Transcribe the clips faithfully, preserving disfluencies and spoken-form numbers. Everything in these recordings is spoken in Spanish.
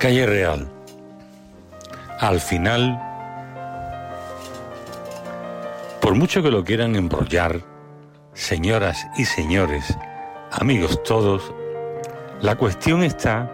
Calle Real. Al final, por mucho que lo quieran embrollar, señoras y señores, amigos todos, la cuestión está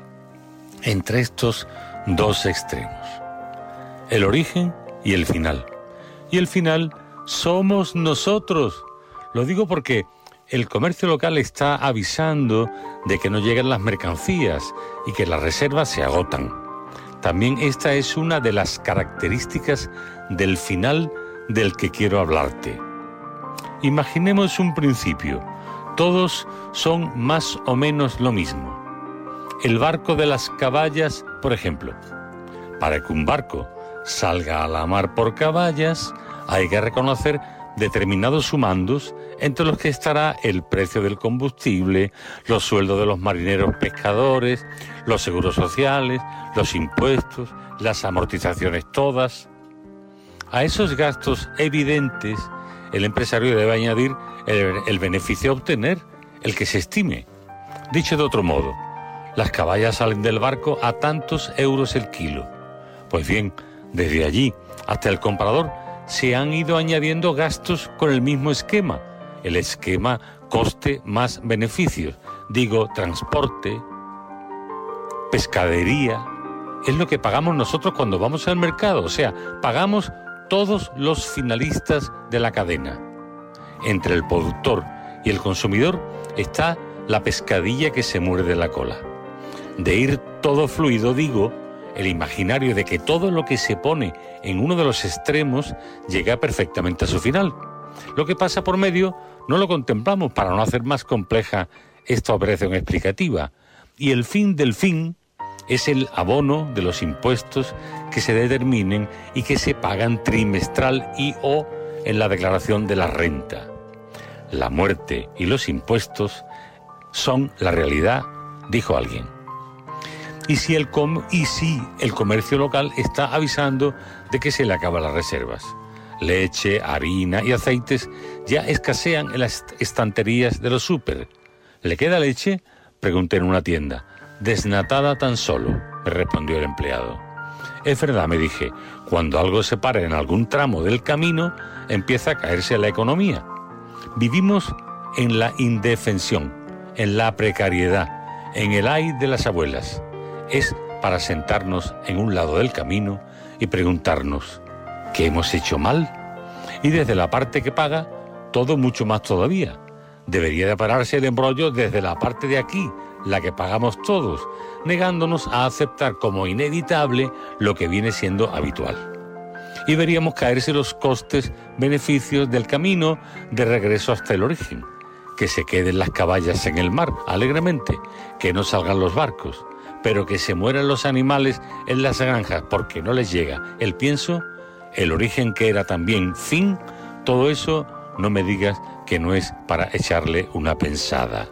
entre estos dos extremos, el origen y el final. Y el final somos nosotros. Lo digo porque el comercio local está avisando de que no llegan las mercancías y que las reservas se agotan. También esta es una de las características del final del que quiero hablarte. Imaginemos un principio. Todos son más o menos lo mismo. El barco de las caballas, por ejemplo. Para que un barco salga a la mar por caballas, hay que reconocer determinados sumandos, entre los que estará el precio del combustible, los sueldos de los marineros pescadores, los seguros sociales, los impuestos, las amortizaciones todas. A esos gastos evidentes, el empresario debe añadir el, el beneficio a obtener, el que se estime. Dicho de otro modo, las caballas salen del barco a tantos euros el kilo. Pues bien, desde allí hasta el comprador se han ido añadiendo gastos con el mismo esquema, el esquema coste más beneficios. Digo, transporte, pescadería, es lo que pagamos nosotros cuando vamos al mercado, o sea, pagamos todos los finalistas de la cadena. Entre el productor y el consumidor está la pescadilla que se muerde la cola. De ir todo fluido, digo, el imaginario de que todo lo que se pone en uno de los extremos llega perfectamente a su final. Lo que pasa por medio no lo contemplamos para no hacer más compleja esta operación explicativa. Y el fin del fin es el abono de los impuestos que se determinen y que se pagan trimestral y o en la declaración de la renta. La muerte y los impuestos son la realidad, dijo alguien. Y si el com y si el comercio local está avisando de que se le acaban las reservas. Leche, harina y aceites ya escasean en las estanterías de los súper. ¿Le queda leche?, pregunté en una tienda. Desnatada tan solo, me respondió el empleado. Es verdad, me dije, cuando algo se para en algún tramo del camino, empieza a caerse la economía. Vivimos en la indefensión, en la precariedad, en el ay de las abuelas. Es para sentarnos en un lado del camino y preguntarnos, ¿qué hemos hecho mal? Y desde la parte que paga, todo mucho más todavía. Debería de pararse el embrollo desde la parte de aquí, la que pagamos todos, negándonos a aceptar como inevitable lo que viene siendo habitual. Y veríamos caerse los costes, beneficios del camino de regreso hasta el origen. Que se queden las caballas en el mar, alegremente, que no salgan los barcos, pero que se mueran los animales en las granjas porque no les llega el pienso, el origen que era también fin, todo eso no me digas que no es para echarle una pensada.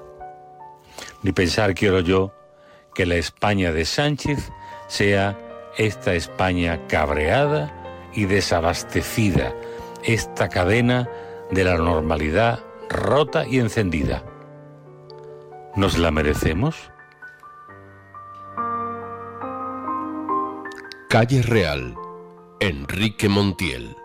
Ni pensar quiero yo que la España de Sánchez sea esta España cabreada y desabastecida, esta cadena de la normalidad rota y encendida. ¿Nos la merecemos? Calle Real, Enrique Montiel.